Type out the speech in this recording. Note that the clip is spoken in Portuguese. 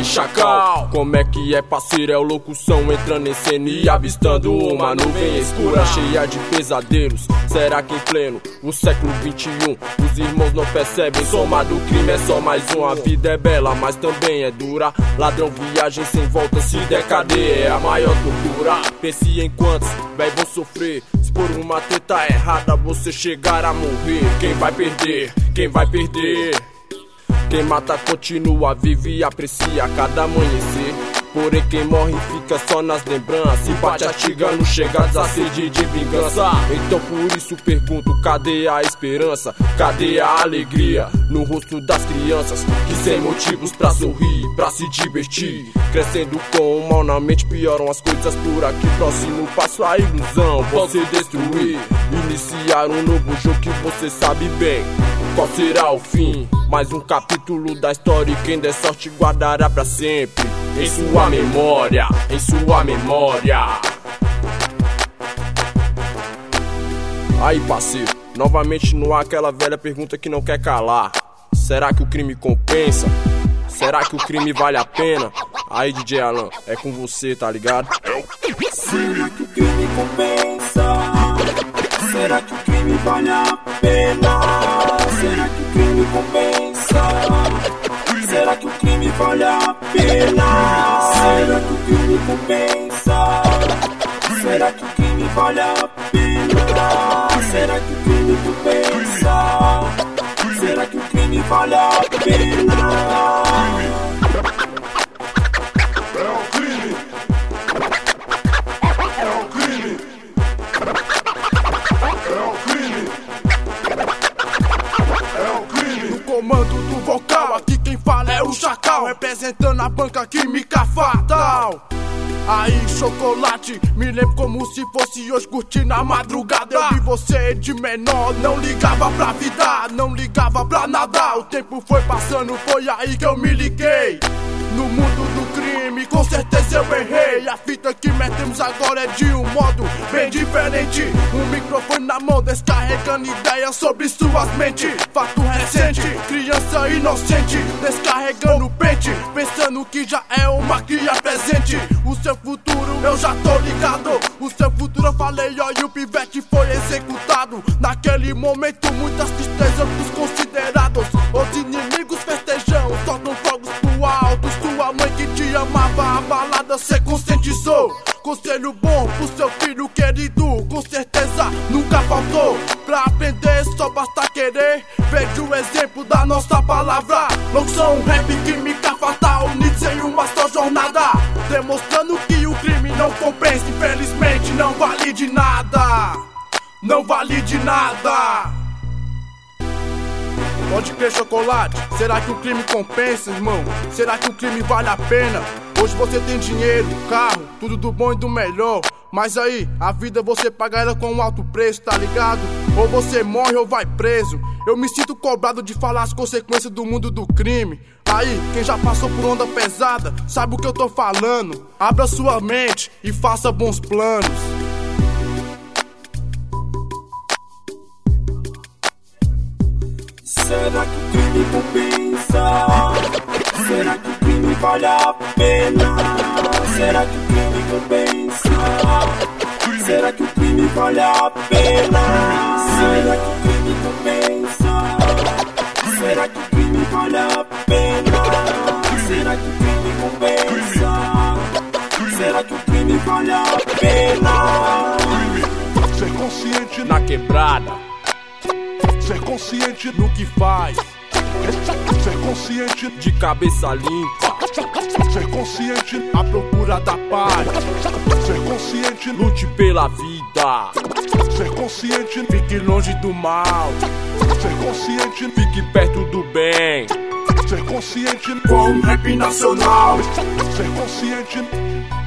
aí, chacal, como é que é, parceiro? É o locução entrando em cena e avistando uma nuvem escura cheia de pesadelos. Será que em pleno o século 21 os irmãos não percebem? Soma do crime é só mais um. A vida é bela, mas também é dura. Ladrão viagem sem volta, se der cadeia é a maior tortura. Pense em quantos véi vão sofrer se por uma treta errada você chegar a morrer. Quem vai perder? Quem vai perder? Quem mata continua, vive e aprecia cada amanhecer. Porém quem morre fica só nas lembranças. Se bate atigando, chegados a sede de vingança. Então por isso pergunto, cadê a esperança? Cadê a alegria no rosto das crianças que sem motivos pra sorrir, pra se divertir, crescendo com o mal na mente pioram as coisas por aqui. Próximo passo a ilusão, você destruir, iniciar um novo jogo que você sabe bem qual será o fim. Mais um capítulo da história e quem der sorte guardará pra sempre em sua memória, em sua memória. Aí, parceiro, novamente no ar aquela velha pergunta que não quer calar. Será que o crime compensa? Será que o crime vale a pena? Aí, DJ Alan, é com você, tá ligado? Será que o crime compensa? Será que o crime vale a pena? Será que o crime compensa? Será que o crime vale a pena? Será que o crime compensa? Será que o crime vale a pena? Será que o crime compensa? Será que o crime vale a pena? É o crime. É o crime. É o crime. É o crime. No comando do vocal, aqui quem fala é o Chacal, representando a banca química fatal. Aí, chocolate, me lembro como se fosse hoje curtindo a madrugada. Eu vi você de menor, não ligava pra vida, não ligava pra nada. O tempo foi passando, foi aí que eu me liguei. No mundo do crime, com certeza eu errei. A fita que metemos agora é de um modo bem diferente. Um microfone na mão, descarregando ideias sobre suas mentes. Fato recente, criança inocente, descarregando o pente, pensando que já é uma cria presente. O seu futuro eu já tô ligado. O seu futuro eu falei, ó, e o pivete foi executado. Naquele momento muitas tristezas pros considerados. Os inimigos festejam, soltam fogos pro alto. Sua mãe que te amava, a balada cê conscientizou. Conselho bom pro seu filho querido, com certeza nunca faltou. Pra aprender só basta querer. Veja o exemplo da nossa palavra. Locução, rap, química fatal, unidos em uma só jornada, demonstrando que o crime não compensa. Infelizmente não vale de nada. Não vale de nada. Pode crer, chocolate, será que o crime compensa, irmão? Será que o crime vale a pena? Hoje você tem dinheiro, carro, tudo do bom e do melhor. Mas aí, a vida você paga ela com um alto preço, tá ligado? Ou você morre ou vai preso. Eu me sinto cobrado de falar as consequências do mundo do crime. Aí, quem já passou por onda pesada, sabe o que eu tô falando. Abra sua mente e faça bons planos. Será que o crime compensa? Será que o crime vale a pena? Será que o crime compensa? Será que o crime vale a pena? Será que o crime compensa? Será que o crime vale a pena? Será que o crime compensa? Será que o crime vale a pena? Ser consciente Na quebrada, ser consciente No que faz, ser consciente de cabeça limpa, ser consciente à procura da paz. ser consciente lute pela vida, ser consciente Fique longe do mal, ser consciente fique perto do bem. ser consciente com o rap nacional. ser consciente